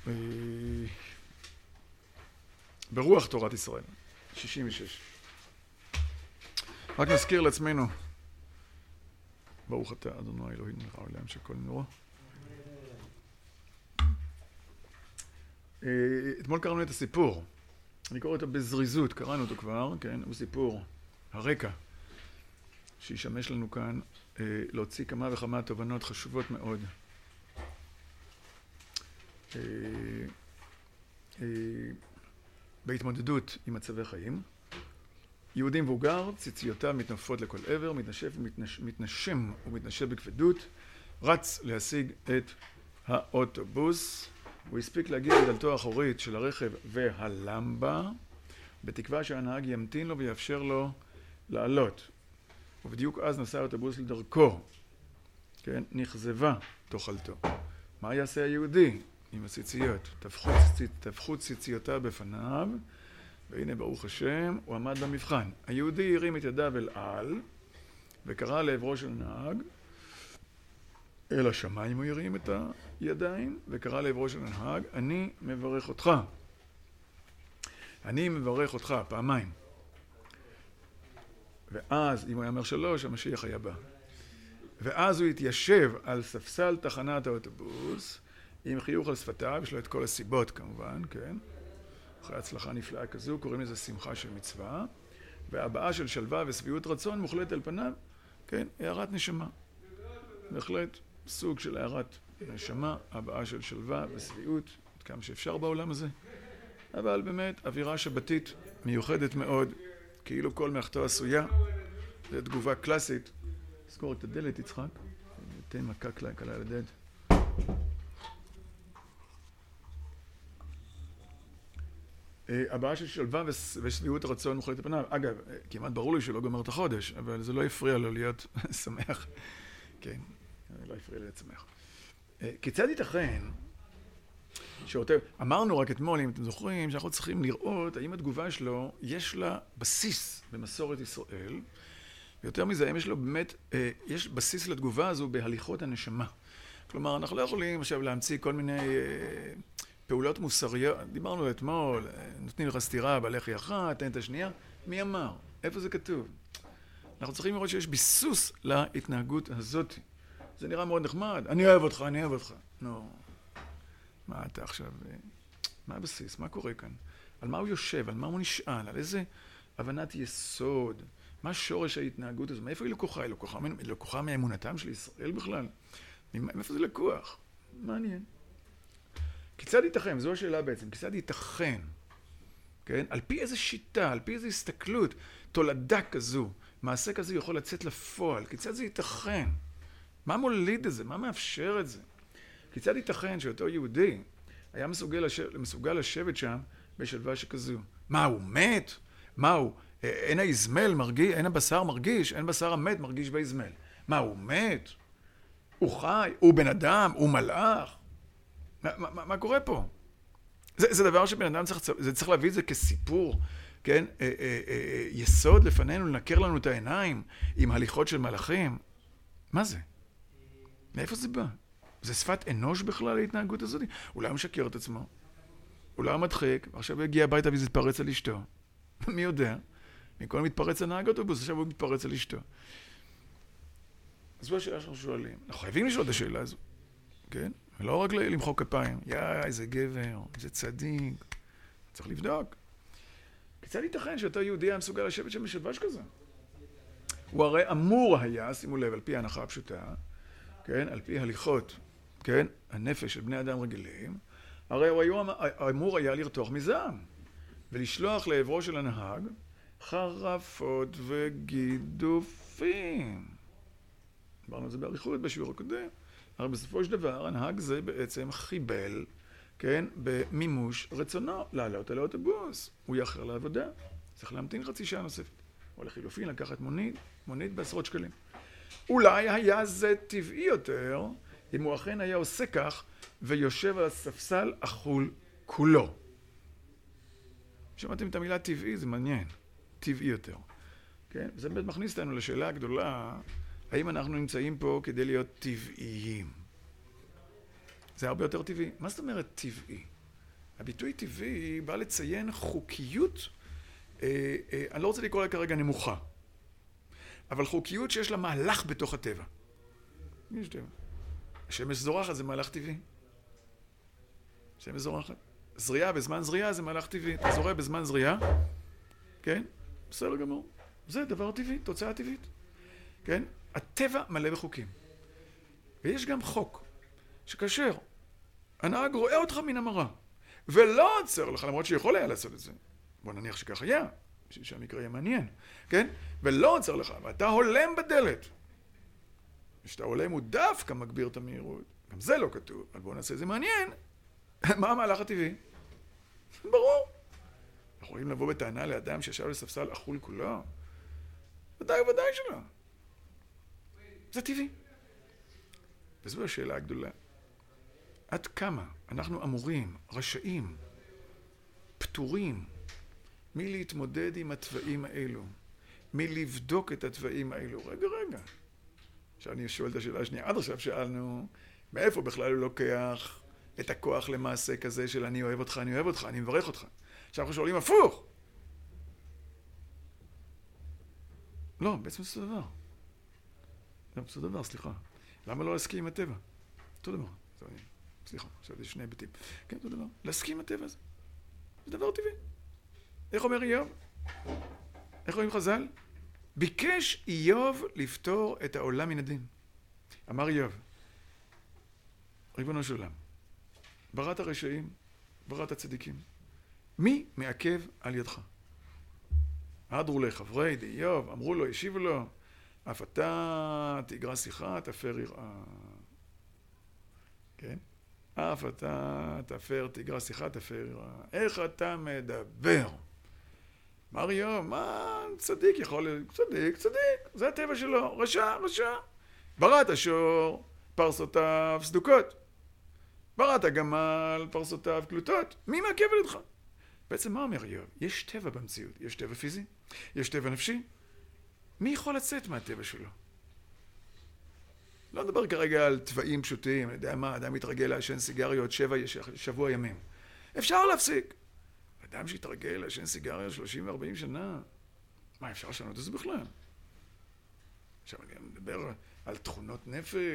ברוח תורת ישראל, 66. רק נזכיר לעצמנו, ברוך אתה אדוני אלוהינו מלך העולם שכל נורא. אתמול קראנו את הסיפור, אני קורא אותו בזריזות, קראנו אותו כבר, כן? הוא סיפור הרקע, שישמש לנו כאן להוציא כמה וכמה תובנות חשובות מאוד. בהתמודדות עם מצבי חיים, יהודי מבוגר, ציציותיו מתנופפות לכל עבר, מתנשם ומתנשב בכבדות, רץ להשיג את האוטובוס. הוא הספיק להגיע לדלתו האחורית של הרכב והלמבה, בתקווה שהנהג ימתין לו ויאפשר לו לעלות. ובדיוק אז נסע האוטובוס לדרכו, כן? נכזבה תאכלתו. מה יעשה היהודי עם הציציות? טפחו ציציותיו בפניו, והנה ברוך השם, הוא עמד במבחן. היהודי הרים את ידיו אל על, וקרא לעברו של הנהג, אל השמיים הוא הרים את הידיים, וקרא לעברו של הנהג, אני מברך אותך. אני מברך אותך, פעמיים. ואז, אם הוא היה אומר 3, המשיח היה בא. ואז הוא התיישב על ספסל תחנת האוטובוס, עם חיוך על שפתיו, יש לו את כל הסיבות כמובן, כן? אחרי הצלחה נפלאה כזו, קוראים לזה שמחה של מצווה, והבעה של שלווה ושביעות רצון מוחלט על פניו, כן? הערת נשמה. בהחלט סוג של הערת נשמה, הבעה של שלווה ושביעות, עד כמה שאפשר בעולם הזה. אבל באמת, אווירה שבתית מיוחדת מאוד, כאילו כל מלאכתו עשויה. זו תגובה קלאסית. זכור את הדלת, יצחק. תן מכה קלה לדד. הבעיה של שלווה ושביעות הרצון מוחלט על פניו. אגב, כמעט ברור לי שלא גומר את החודש, אבל זה לא יפריע לו להיות שמח. כן, לא יפריע להיות שמח. כיצד ייתכן אמרנו רק אתמול, אם אתם זוכרים, שאנחנו צריכים לראות האם התגובה שלו יש לה בסיס במסורת ישראל, ויותר מזה, אם יש לו באמת, יש בסיס לתגובה הזו בהליכות הנשמה. כלומר, אנחנו לא יכולים עכשיו להמציא כל מיני פעולות מוסריות, דיברנו אתמול, נותנים לך סתירה בלחי אחת, תן את השנייה, מי אמר? איפה זה כתוב? אנחנו צריכים לראות שיש ביסוס להתנהגות הזאת. זה נראה מאוד נחמד, אני אוהב אותך, אני אוהב אותך. נו, מה אתה עכשיו, מה הבסיס, מה קורה כאן? על מה הוא יושב, על מה הוא נשען, על איזה הבנת יסוד, מה שורש ההתנהגות הזו, מאיפה היא לקוחה? היא לקוחה מאמונתם של ישראל בכלל? מאיפה זה לקוח? מעניין. כיצד ייתכן? זו השאלה בעצם, כיצד ייתכן? כן? על פי איזה שיטה, על פי איזה הסתכלות, תולדה כזו, מעשה כזה יכול לצאת לפועל, כיצד זה ייתכן? מה מוליד את זה? מה מאפשר את זה? כיצד ייתכן שאותו יהודי היה מסוגל לשבת שם בשלווה שכזו? מה, הוא מת? מה הוא? אין האזמל מרגיש, אין הבשר מרגיש, אין בשר המת מרגיש באזמל. מה, הוא מת? הוא חי? הוא בן אדם? הוא מלאך? מה קורה פה? זה דבר שבן אדם צריך להביא את זה כסיפור, כן? יסוד לפנינו, לנקר לנו את העיניים עם הליכות של מלאכים. מה זה? מאיפה זה בא? זה שפת אנוש בכלל ההתנהגות הזאת? אולי הוא משקר את עצמו. אולי הוא מדחיק, ועכשיו הוא הגיע הביתה וזה מתפרץ על אשתו. מי יודע? מכל מתפרץ הנהג אוטובוס, עכשיו הוא מתפרץ על אשתו. אז זו השאלה שאנחנו שואלים. אנחנו חייבים לשאול את השאלה הזו. כן? ולא רק למחוא כפיים. איזה גבר, איזה צדיק. צריך לבדוק. כיצד ייתכן שאותו יהודי היה מסוגל לשבת שם בשלווה שכזה? הוא הרי אמור היה, שימו לב, על פי ההנחה הפשוטה, כן? על פי הליכות, כן? הנפש של בני אדם רגילים, הרי הוא אמור היה לרתוח מזעם, ולשלוח לעברו של הנהג חרפות וגידופים. דיברנו על זה באריכות בשיעור הקודם, אבל בסופו של דבר הנהג זה בעצם חיבל, כן? במימוש רצונו לעלות על האוטובוס. הוא יאחר לעבודה, צריך להמתין חצי שעה נוספת. או לחילופין לקחת מונית בעשרות שקלים. אולי היה זה טבעי יותר אם הוא אכן היה עושה כך ויושב על הספסל אכול כולו. שמעתם את המילה טבעי, זה מעניין. טבעי יותר. כן? זה באמת מכניס אותנו לשאלה הגדולה, האם אנחנו נמצאים פה כדי להיות טבעיים? זה הרבה יותר טבעי. מה זאת אומרת טבעי? הביטוי טבעי בא לציין חוקיות, אני לא רוצה לקרוא לה כרגע נמוכה, אבל חוקיות שיש לה מהלך בתוך הטבע. יש טבע. השמש זורחת זה מהלך טבעי. השמש זורחת. זריעה בזמן זריעה זה מהלך טבעי. אתה זורע בזמן זריעה, כן? בסדר גמור. זה דבר טבעי, תוצאה טבעית. כן? הטבע מלא בחוקים. ויש גם חוק, שכאשר הנהג רואה אותך מן המראה, ולא עוצר לך, למרות שיכול היה לעשות את זה. בוא נניח שכך היה, בשביל שהמקרה יהיה מעניין, כן? ולא עוצר לך, ואתה הולם בדלת. כשאתה הולם הוא דווקא מגביר את המהירות. גם זה לא כתוב, אבל בואו נעשה את זה מעניין. מה המהלך הטבעי? ברור. אנחנו יכולים לבוא בטענה לאדם שישב לספסל אכול כולו? ודאי וודאי שלא. זה טבעי. וזו השאלה הגדולה. עד כמה אנחנו אמורים, רשאים, פטורים, מלהתמודד עם התוואים האלו, מלבדוק את התוואים האלו. רגע. עכשיו אני שואל את השאלה השנייה. עד עכשיו שאלנו, מאיפה בכלל הוא לוקח את הכוח למעשה כזה של אני אוהב אותך, אני מברך אותך. עכשיו אנחנו שואלים הפוך. לא, בעצם זה אותו דבר. סליחה. למה לא להסכים עם הטבע? אותו דבר. סליחה, עכשיו יש שני היבטים. כן, אותו דבר. להסכים עם הטבע הזה. זה דבר טבעי. איך אומר איוב? איך רואים חז"ל? ביקש איוב לפתור את העולם מן הדין. אמר איוב, ריבונו של עולם, בראת הרשעים, בראת הצדיקים. מי מעכב על ידך? עדרו לחברי איוב, אמרו לו, השיבו לו, אף אתה תגרע שיחה, תפר יראה. כן? אף אתה תגרע שיחה, תפר יראה. איך אתה מדבר? אמר איוב, מה צדיק יכול להיות? צדיק, זה הטבע שלו, רשע. בראת השור, פרסותיו סדוקות. בראת הגמל, פרסותיו קלוטות. מי מעכב על ידך? בעצם מה אומר איוב? יש טבע במציאות, יש טבע פיזי, יש טבע נפשי. מי יכול לצאת מהטבע שלו? לא נדבר כרגע על טבעים פשוטים, אני יודע מה, אדם מתרגל לעשן סיגריות שבוע ימים. אפשר להפסיק. אדם שהתרגל לעשן סיגריה 30 ו-40 שנה, מה אפשר לשנות את זה בכלל? עכשיו אני מדבר על תכונות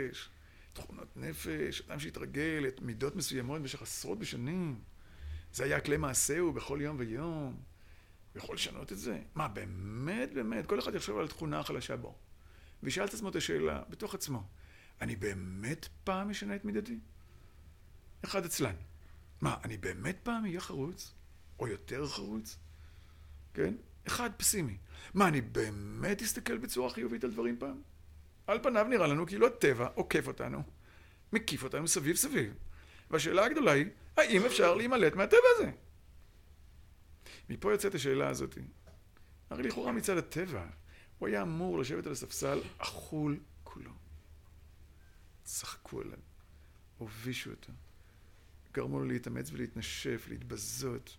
נפש, אדם שהתרגל את מידות מסוימות במשך עשרות בשנים. זה היה כלי מעשהו בכל יום ויום. יכול לשנות את זה? מה, באמת, כל אחד יחשוב על תכונה חלשה בו. וישאל את עצמו את השאלה, בתוך עצמו, אני באמת פעם משנה את מידתי? אחד אצלן. מה, אני באמת פעם אהיה חרוץ? או יותר חרוץ? כן? אחד פסימי. מה, אני באמת אסתכל בצורה חיובית על דברים פעם? על פניו נראה לנו כאילו הטבע עוקף אותנו, מקיף אותנו סביב. והשאלה הגדולה היא, האם אפשר להימלט מהטבע הזה? מפה יוצאת השאלה הזאת. הרי לכאורה מצד הטבע, הוא היה אמור לשבת על הספסל אכול כולו. צחקו עליו, הובישו אותו, גרמו לו להתאמץ ולהתנשף, להתבזות.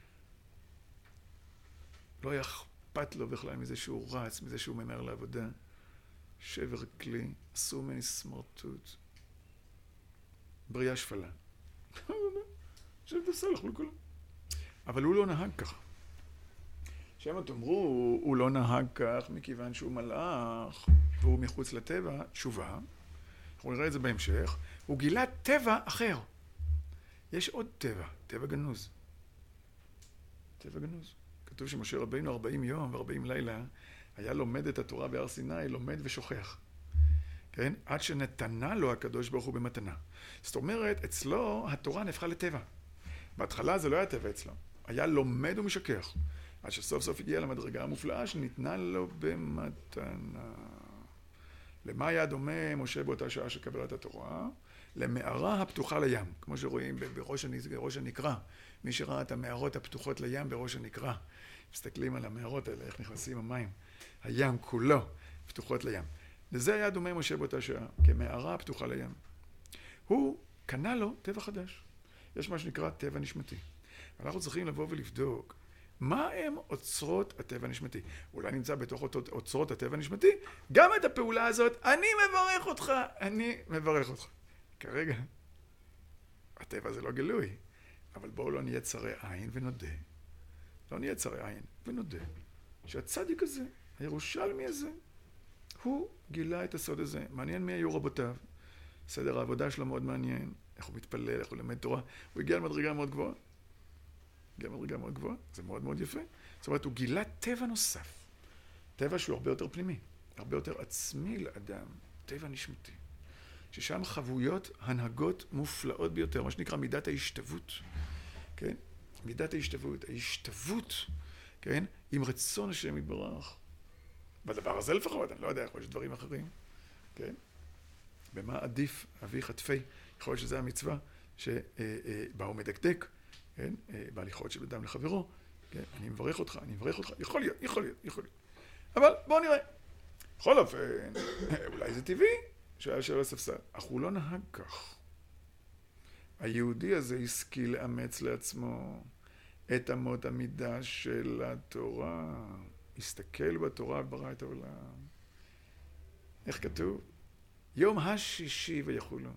לא היה אכפת לו בכלל מזה שהוא רץ, מזה שהוא ממהר לעבודה. שבר כלי, עשו ממני סמרטוט. בריאה שפלה. שבת הסל, אכלו כולו. אבל הוא לא נהג ככה. שמה תאמרו, הוא לא נהג כך מכיוון שהוא מלאך והוא מחוץ לטבע, תשובה. אנחנו נראה את זה בהמשך. הוא גילה טבע אחר. יש עוד טבע גנוז. טבע גנוז. כתוב שמשה רבינו 40 יום ו40 לילה היה לומד את התורה בהר סיני, לומד ושוכח. כן? עד שנתנה לו הקדוש ברוך הוא במתנה. זאת אומרת, אצלו התורה נהפכה לטבע. בהתחלה זה לא היה טבע אצלו. היה לומד ומשכח. עד שסוף סוף הגיע למדרגה המופלאה שניתנה לו במתנה. למה היה דומה משה באותה שעה שקבלת התורה? למערה הפתוחה לים. כמו שרואים בראש הנקרה. מי שראה את המערות הפתוחות לים בראש הנקרה. מסתכלים על המערות האלה, איך נכנסים המים. הים כולו פתוחות לים. לזה היה דומה משה באותה שעה, כמערה הפתוחה לים. הוא קנה לו טבע חדש. יש מה שנקרא טבע נשמתי. אנחנו צריכים לבוא ולבדוק מה הם אוצרות הטבע הנשמתי. אולי נמצא בתוך אוצרות הטבע הנשמתי, גם את הפעולה הזאת, אני מברך אותך. כרגע, הטבע זה לא גלוי. אבל בואו לא נהיה צרי עין ונודה. לא נהיה צרי עין ונודה. שהצדיק הזה, הירושלמי הזה, הוא גילה את הסוד הזה. מעניין מי היו רבותיו. סדר העבודה שלו מאוד מעניין. איך הוא מתפלל, איך הוא למד תורה. הוא הגיע למדרגה מאוד גבוהה. זה מאוד מאוד יפה. זאת אומרת, הוא גילה טבע נוסף. טבע שהוא הרבה יותר פנימי. הרבה יותר עצמי לאדם. טבע נשמתי. ששם חבויות הנהגות מופלאות ביותר. מה שנקרא מידת ההשתוות. כן? מידת ההשתוות, כן? עם רצון השם יתברך. בדבר הזה לפחות, אני לא יודע, יכול להיות דברים אחרים, כן? במה עדיף אבי חטפי? יכול להיות שזה המצווה שבה הוא מדקדק, כן? בהליכות של אדם לחברו, כן? אני מברך אותך. יכול להיות. אבל בואו נראה. בכל אופן, אולי זה טבעי שהיה יושב על הספסל. אך הוא לא נהג כך. היהודי הזה השכיל לאמץ לעצמו את אמות המידה של התורה. הסתכל בתורה וברא את העולם. איך כתוב? יום השישי ויחולו.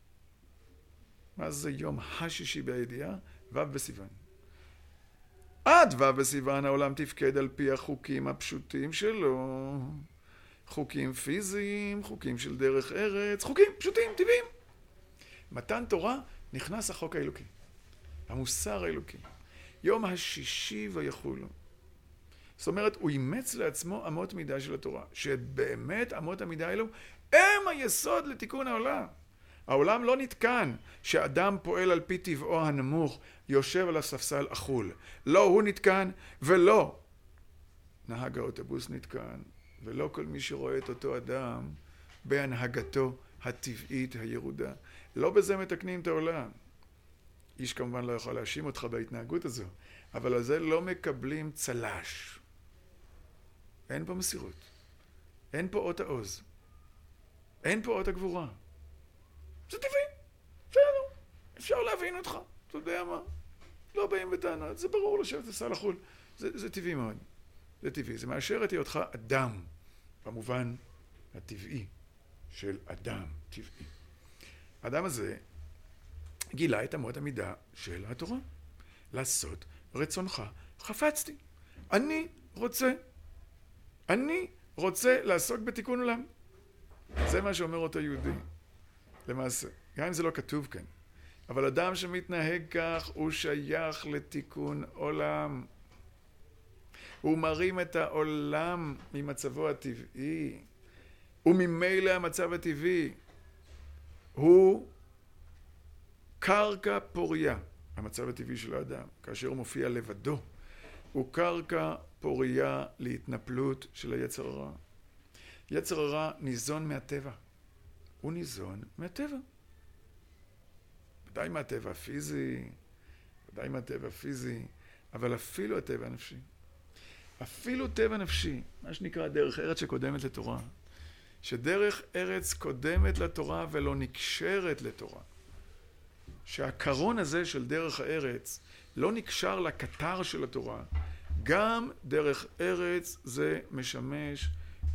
מה זה יום השישי בידיעה? ו' בסיוון. עד ו' בסיוון העולם תפקד על פי החוקים הפשוטים שלו. חוקים פיזיים, חוקים של דרך ארץ, חוקים פשוטים, טבעיים. מתן תורה נכנס החוק האלוקי. המוסר האלוקי. יום השישי ויחולו. זאת אומרת, הוא אימץ לעצמו אמות מידה של התורה, שבאמת אמות המידה האלו הם היסוד לתיקון העולם. העולם לא נתקן שאדם פועל על פי טבעו הנמוך, יושב על הספסל אכול. לא הוא נתקן ולא נהג האוטובוס נתקן, ולא כל מי שרואה את אותו אדם בהנהגתו הטבעית הירודה. לא בזה מתקנים את העולם. איש כמובן לא יכול להאשים אותך בהתנהגות הזו, אבל על זה לא מקבלים צלש. אין פה מסירות. אין פה אות העוז. אין פה אות הגבורה. זה טבעי. בסדר. אפשר להבין אותך. אתה יודע מה? לא באים בטענות. זה ברור לשבת לסל החול. זה טבעי מאוד. זה טבעי. זה מאשר את היותך אדם. במובן הטבעי של אדם טבעי. האדם הזה גילה את אמות המידה של התורה. לעשות רצונך חפצתי. אני רוצה לעסוק בתיקון עולם. זה מה שאומר אותו יהודי. למעשה, גם אם זה לא כתוב כאן. אבל אדם שמתנהג כך הוא שייך לתיקון עולם. הוא מרים את העולם ממצבו הטבעי. וממילא המצב הטבעי הוא קרקע פוריה. המצב הטבעי של האדם, כאשר הוא מופיע לבדו, הוא קרקע פוריה להתנפלות של היצר הרע. יצר הרע ניזון מהטבע. הוא ניזון מהטבע. ודאי מהטבע הפיזי, אבל אפילו הטבע הנפשי. אפילו טבע נפשי, מה שנקרא דרך ארץ שקודמת לתורה. שדרך ארץ קודמת לתורה ולא נקשרת לתורה. שהקרון הזה של דרך הארץ לא נקשר לקטר של התורה. גם דרך ארץ זה משמש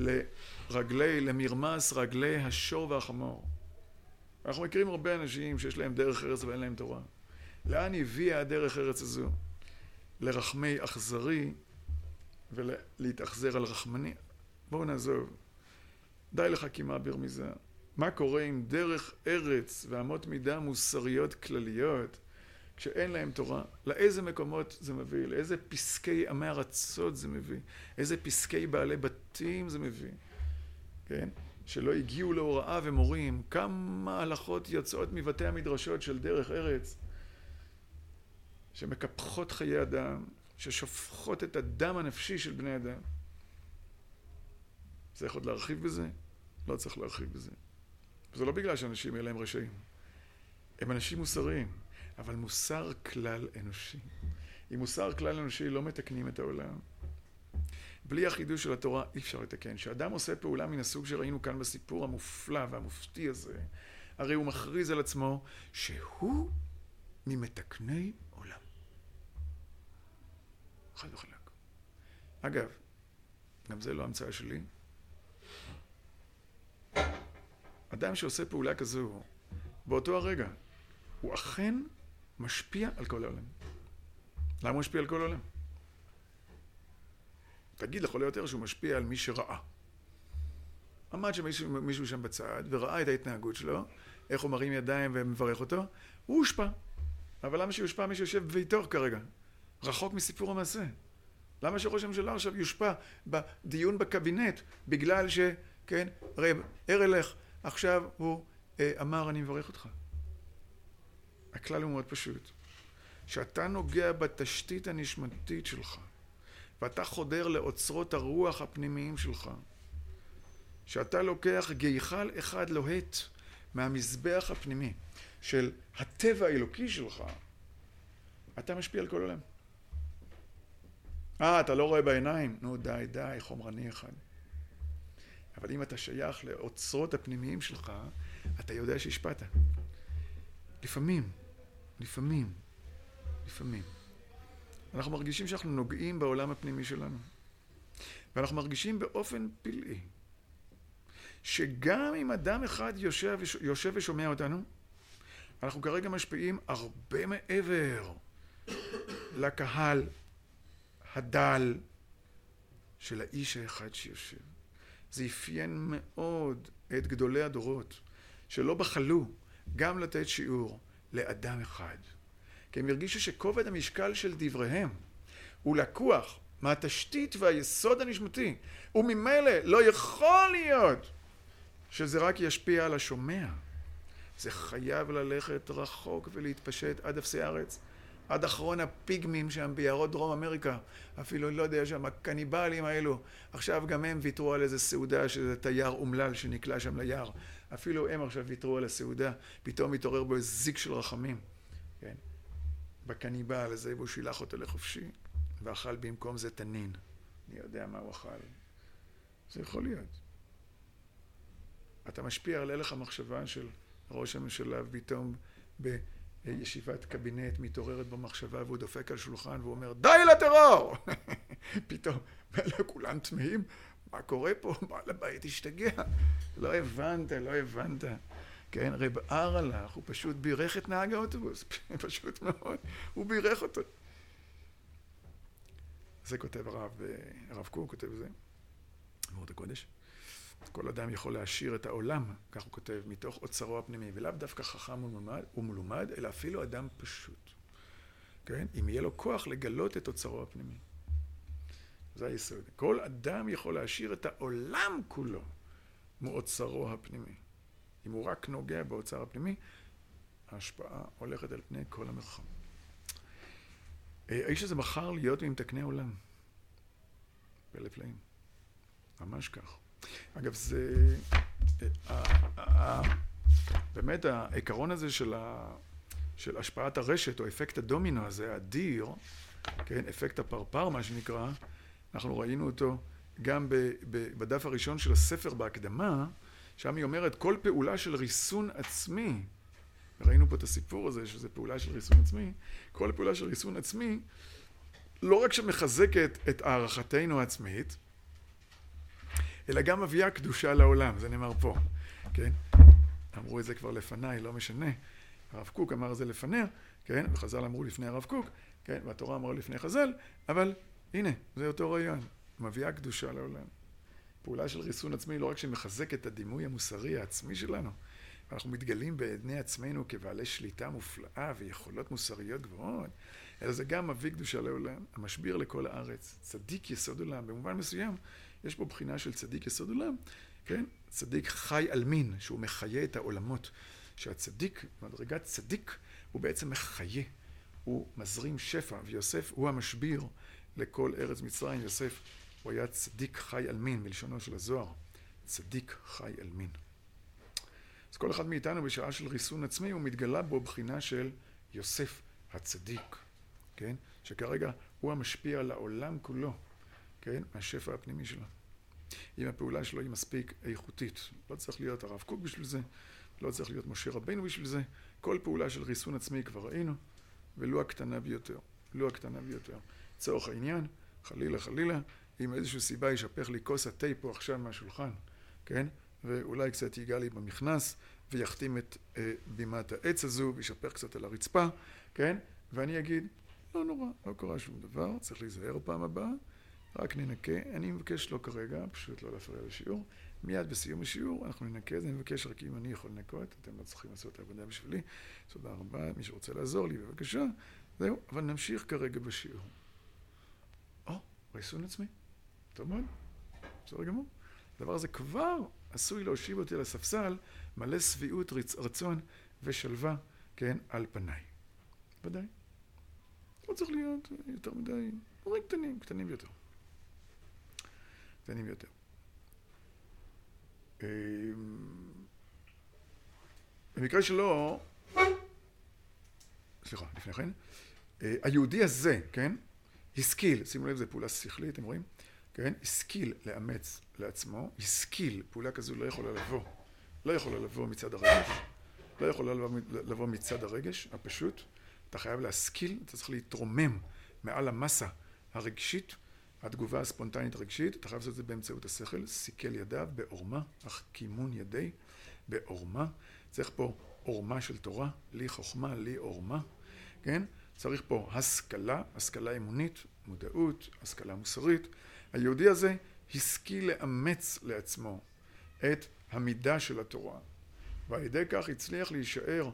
למרמס רגלי השור והחמור. אנחנו מכירים הרבה אנשים שיש להם דרך ארץ ואין להם תורה. לאן הביאה הדרך ארץ הזו? לרחמי אכזרי ולהתאכזר על רחמני. בואו נעזוב. די לך כמעט ברמיזה. מה קורה עם דרך ארץ ואמות מידה מוסריות כלליות כשאין להם תורה? לאיזה מקומות זה מביא? לאיזה פסקי עמי ארצות זה מביא? איזה פסקי בעלי בתים זה מביא? כן? שלא הגיעו להוראה ומורים. כמה הלכות יוצאות מבתי המדרשות של דרך ארץ שמקפחות חיי אדם, ששופכות את הדם הנפשי של בני אדם. צריך עוד להרחיב בזה? לא צריך להרחיב בזה. וזה לא בגלל שאנשים אלה הם רשעים. הם אנשים מוסריים, אבל מוסר כלל אנושי. עם מוסר כלל אנושי לא מתקנים את העולם. בלי החידוש של התורה אי אפשר לתקן. כשאדם עושה פעולה מן הסוג שראינו כאן בסיפור המופלא והמופתי הזה, הרי הוא מכריז על עצמו שהוא ממתקני עולם. חד וחלק. אגב, גם זה לא המצאה שלי. אדם שעושה פעולה כזו, באותו הרגע, הוא אכן משפיע על כל העולם. למה הוא משפיע על כל העולם? תגיד לכל היותר שהוא משפיע על מי שראה. עמד שמישהו שם בצד וראה את ההתנהגות שלו, איך הוא מרים ידיים ומברך אותו, הוא הושפע. אבל למה שיושפע מי שיושב בביתו כרגע? רחוק מסיפור המעשה. למה שראש הממשלה עכשיו יושפע בדיון בקבינט, בגלל כן, רב ארלך עכשיו הוא אמר אני מברך אותך. הכלל הוא מאוד פשוט. שאתה נוגע בתשתית הנשמתית שלך, ואתה חודר לאוצרות הרוח הפנימיים שלך, שאתה לוקח גייחל אחד לוהט מהמזבח הפנימי של הטבע האלוקי שלך, אתה משפיע על כל עולם. אתה לא רואה בעיניים? נו די, חומרני אחד. אבל אם אתה שייך לאוצרות הפנימיים שלך, אתה יודע שהשפעת. לפעמים. אנחנו מרגישים שאנחנו נוגעים בעולם הפנימי שלנו. ואנחנו מרגישים באופן פלאי, שגם אם אדם אחד יושב ושומע אותנו, אנחנו כרגע משפיעים הרבה מעבר לקהל הדל של האיש האחד שיושב. זה אפיין מאוד את גדולי הדורות, שלא בחלו גם לתת שיעור לאדם אחד. כי הם הרגישו שכובד המשקל של דבריהם הוא לקוח מהתשתית והיסוד הנשמתי, וממילא לא יכול להיות שזה רק ישפיע על השומע. זה חייב ללכת רחוק ולהתפשט עד אפסי הארץ, עד אחרון הפיגמים שם ביערות דרום אמריקה. אפילו לא יודע שם, הקניבלים האלו, עכשיו גם הם ויתרו על איזה סעודה, שזה תייר אומלל שנקלע שם ליער. אפילו הם עכשיו ויתרו על הסעודה, פתאום מתעורר בו זיק של רחמים. כן? בקניבל הזה, והוא שילח אותו לחופשי, ואכל במקום זה תנין. אני יודע מה הוא אכל. זה יכול להיות. אתה משפיע על הלך המחשבה של ראש הממשלה, פתאום בישיבת קבינט מתעוררת במחשבה, והוא דופק על שולחן והוא אומר, די לטרור! פתאום, כולם תמהים, מה קורה פה? בעל הבית השתגע. לא הבנת. כן, רב ארלך, הוא פשוט בירך את נהג האוטובוס, פשוט מאוד, הוא בירך אותו. זה כותב הרב קוק, כותב זה, אמרות הקודש. כל אדם יכול להשאיר את העולם, כך הוא כותב, מתוך אוצרו הפנימי, ולאו דווקא חכם ומלומד, אלא אפילו אדם פשוט. כן? אם יהיה לו כוח לגלות את אוצרו הפנימי. זה היסוד. כל אדם יכול להשאיר את העולם כולו מאוצרו הפנימי. אם הוא רק נוגע באוצר הפנימי, ההשפעה הולכת על פני כל המרחב. האיש הזה בחר להיות ממתקני עולם. פלא פלאים. ממש כך. אגב, זה באמת העיקרון הזה של השפעת הרשת, או אפקט הדומינו הזה, האדיר, כן, אפקט הפרפר, מה שנקרא, אנחנו ראינו אותו גם בדף הראשון של הספר בהקדמה, שם היא אומרת, כל פעולה של ריסון עצמי, ראינו פה את הסיפור הזה, שזה פעולה של ריסון עצמי, כל פעולה של ריסון עצמי, לא רק שמחזקת את הערכתנו העצמית, אלא גם מביאה קדושה לעולם, זה נאמר פה, כן? אמרו את זה כבר לפניי, לא משנה. הרב קוק אמר את זה לפניה, כן? וחז"ל אמרו לפני הרב קוק, כן? והתורה אמרה לפני חז"ל, אבל הנה, זה אותו רעיון, מביאה קדושה לעולם. פעולה של ריסון עצמי לא רק שמחזק את הדימוי המוסרי העצמי שלנו, אנחנו מתגלים בעיני עצמנו כבעלי שליטה מופלאה ויכולות מוסריות גבוהות, אלא זה גם מביא קדושה לעולם, המשביר לכל הארץ, צדיק יסוד עולם. במובן מסוים, יש פה בחינה של צדיק יסוד עולם, כן? צדיק חי על מין, שהוא מחיה את העולמות. שהצדיק, מדרגת צדיק, הוא בעצם מחיה, הוא מזרים שפע, ויוסף הוא המשביר לכל ארץ מצרים. יוסף הוא היה צדיק חי על מין, מלשונו של הזוהר, צדיק חי על מין. אז כל אחד מאיתנו בשעה של ריסון עצמי, הוא מתגלה בו בחינה של יוסף הצדיק, כן? שכרגע הוא המשפיע על העולם כולו, כן? מהשפע הפנימי שלו. אם הפעולה שלו היא מספיק איכותית, לא צריך להיות הרב קוק בשביל זה, לא צריך להיות משה רבינו בשביל זה, כל פעולה של ריסון עצמי כבר ראינו, ולא הקטנה ביותר, לא הקטנה ביותר. צורך העניין, חלילה, אם איזושהי סיבה ישפך לי כוס התה פה עכשיו מהשולחן, כן? ואולי קצת ייגע לי במכנס, ויחתים את בימת העץ הזו, וישפך קצת על הרצפה, כן? ואני אגיד, לא נורא, לא קרה שום דבר, צריך להיזהר פעם הבאה, רק ננקה. אני מבקש לא כרגע, פשוט לא להפריע לשיעור. מיד בסיום השיעור אנחנו ננקה, אז אני מבקש רק אם אני יכול לנקות, אתם לא צריכים לעשות את העבודה בשבילי. תודה רבה, מי שרוצה לעזור לי, בבקשה. זהו, אבל נמשיך כרגע בשיעור. ריסון עצמי. טוב מאוד. בסדר גמור. הדבר הזה כבר עשוי להושיב אותי לספסל, מלא שביעות רצון ושלווה, כן, על פניי. ודאי. לא צריך להיות יותר מדי, דברים קטנים, קטנים יותר. קטנים יותר. במקרה שלו, סליחה, לפני כן, היהודי הזה, כן, השכיל, שימו לב, זו פעולה שכלית, אתם רואים? כן, השכיל לאמץ לעצמו, השכיל, פעולה כזו לא יכולה לבוא מצד הרגש, לא יכולה לבוא מצד הרגש הפשוט, אתה חייב להשכיל, אתה צריך להתרומם מעל המסה הרגשית, התגובה הספונטנית הרגשית, אתה חייב לעשות את זה באמצעות השכל, סיכל ידיו בעורמה, אך כימון ידי בעורמה, צריך פה עורמה של תורה, לי חוכמה, לי עורמה, כן? צריך פה השכלה, השכלה אמונית, מודעות, השכלה מוסרית. היהודי הזה השכיל לאמץ לעצמו את המידה של התורה, ועל ידי כך הצליח להישאר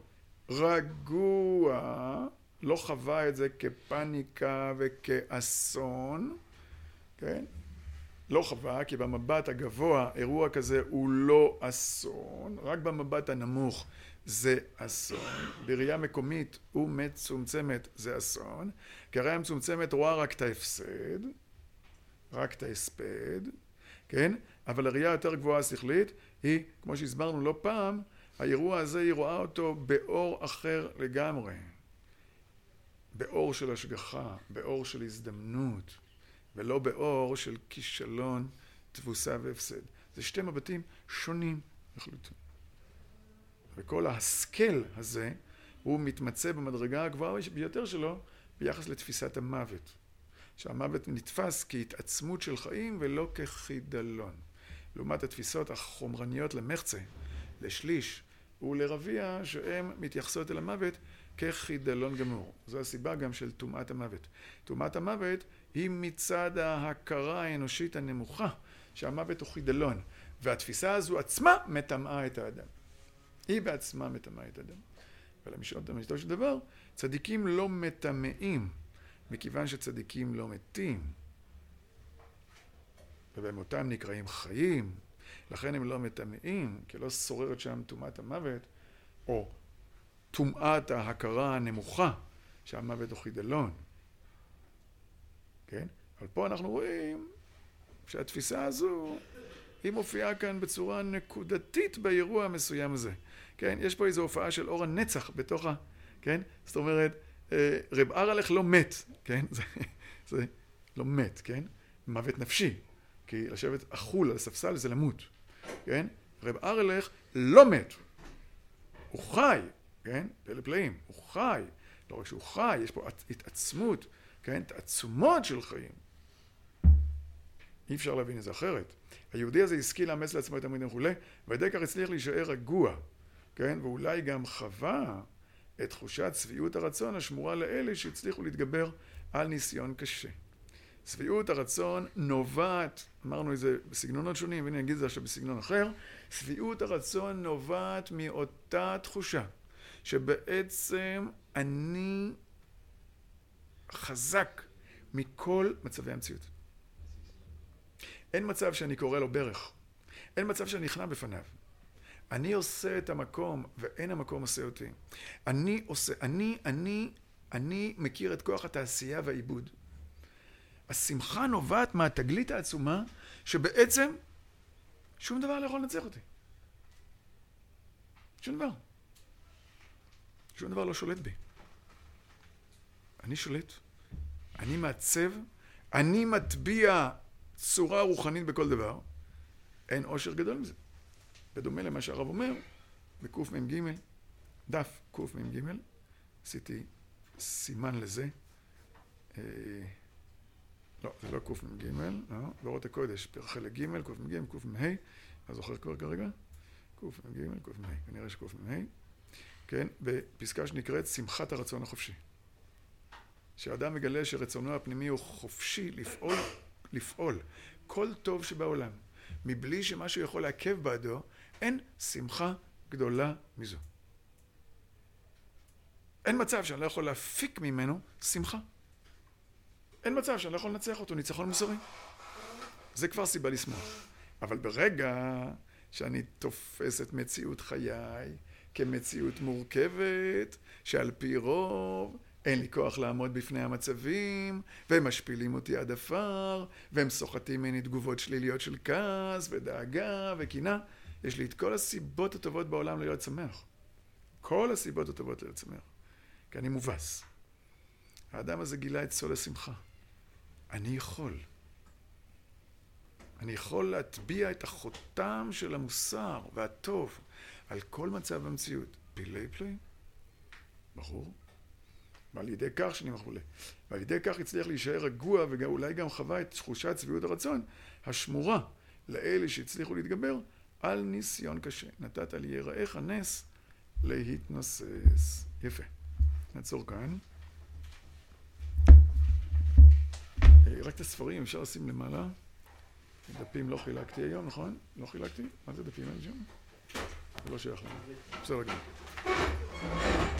רגוע, לא חווה את זה כפניקה וכאסון, כן? לא חווה, כי במבט הגבוה אירוע כזה הוא לא אסון, רק במבט הנמוך זה אסון. בראייה מקומית ומצומצמת זה אסון, כי הראייה המצומצמת רואה רק את ההפסד, רק את ההספד, כן? אבל הראייה יותר גבוהה שכלית היא, כמו שהסברנו לא פעם, האירוע הזה היא רואה אותו באור אחר לגמרי. באור של השגחה, באור של הזדמנות, ולא באור של כישלון, תבוסה והפסד. זה שתי מבטים שונים לחלוטין. וכל ההשכל הזה הוא מתמצא במדרגה הגבוהה ביותר שלו ביחס לתפיסת המוות. שהמוות נתפס כהתעצמות של חיים ולא כחידלון. לעומת התפיסות החומרניות למחצה, לשליש ולרביע, שהן מתייחסות אל המוות כחידלון גמור. זו הסיבה גם של טומאת המוות. טומאת המוות היא מצד ההכרה האנושית הנמוכה, שהמוות הוא חידלון. והתפיסה הזו עצמה מטמאה את האדם. היא בעצמה מטמאה את האדם. ולמשתו של דבר, צדיקים לא מטמאים, מכיוון שצדיקים לא מתים. ובמותם נקראים חיים, לכן הם לא מטמאים, כי לא שוררת שם טומאת המוות, או טומאת ההכרה הנמוכה, שהמוות הוא חידלון. כן? אבל פה אנחנו רואים שהתפיסה הזו, היא מופיעה כאן בצורה נקודתית באירוע המסוים הזה. כן? יש פה איזו הופעה של אור הנצח בתוך כן? זאת אומרת, רב ארלך לא מת, כן? זה לא מת, כן? מוות נפשי. כי לשבת אכול על ספסל זה למות, כן? רב ארלך לא מת. הוא חי, כן? פלא פלאים. הוא חי. לא רק שהוא חי, יש פה התעצמות, כן? תעצומות של חיים. אי אפשר להבין את זה אחרת. היהודי הזה השכיל לאמץ לעצמו את המילים וכו', ועל ידי כך הצליח להישאר רגוע, כן? ואולי גם חווה את תחושת שביעות הרצון השמורה לאלה שהצליחו להתגבר על ניסיון קשה. שביעות הרצון נובעת, אמרנו את זה בסגנונות שונים, והנה נגיד את זה עכשיו בסגנון אחר, שביעות הרצון נובעת מאותה תחושה, שבעצם אני חזק מכל מצבי המציאות. אין מצב שאני קורא לו ברך, אין מצב שאני נכנע בפניו. אני עושה את המקום, ואין המקום עושה אותי. אני מכיר את כוח התעשייה והעיבוד. השמחה נובעת מהתגלית העצומה, שבעצם שום דבר לא יכול לנצח אותי. שום דבר. שום דבר לא שולט בי. אני שולט, אני מעצב, אני מטביע צורה רוחנית בכל דבר. אין עושר גדול מזה. בדומה למה שהרב אומר, בקוף מ"ג, דף קוף מ"ג, עשיתי סימן לזה. לא, זה לא קוף מ"ג, לא, באורות הקודש, פרחלק ג', קוף מ"ג, קוף מ"ה, לא זוכר כבר כרגע, קוף מ"ג, קוף מ"ה, כנראה שקוף מ"ה, כן, בפסקה שנקראת שמחת הרצון החופשי. שהאדם מגלה שרצונו הפנימי הוא חופשי לפעול כל טוב שבעולם, מבלי שמשהו יכול לעכב בעדו, אין שמחה גדולה מזו. אין מצב שאני לא יכול להפיק ממנו שמחה. אין מצב שאני לא יכול לנצח אותו, ניצחון מוסרי. זה כבר סיבה לשמוח. אבל ברגע שאני תופס את מציאות חיי כמציאות מורכבת, שעל פי רוב אין לי כוח לעמוד בפני המצבים, והם משפילים אותי עד עפר, והם סוחטים ממני תגובות שליליות של כעס ודאגה וקינה, יש לי את כל הסיבות הטובות בעולם להיות שמח. כל הסיבות הטובות להיות שמח. כי אני מובס. האדם הזה גילה את סוד השמחה. אני יכול להטביע את החותם של המוסר והטוב על כל מצב במציאות. פילי פלאים? ברור. ועל ידי כך שנמחולה. ועל ידי כך הצליח להישאר רגוע ואולי גם חווה את תחושת שביעות הרצון השמורה לאלה שהצליחו להתגבר על ניסיון קשה. נתת לי יראיך נס להתנוסס. יפה. נעצור כאן. רק את הספרים אפשר לשים למעלה. דפים לא חילקתי היום, נכון? לא חילקתי? מה זה דפים האלה שם? זה לא שייך לנו. בסדר גם.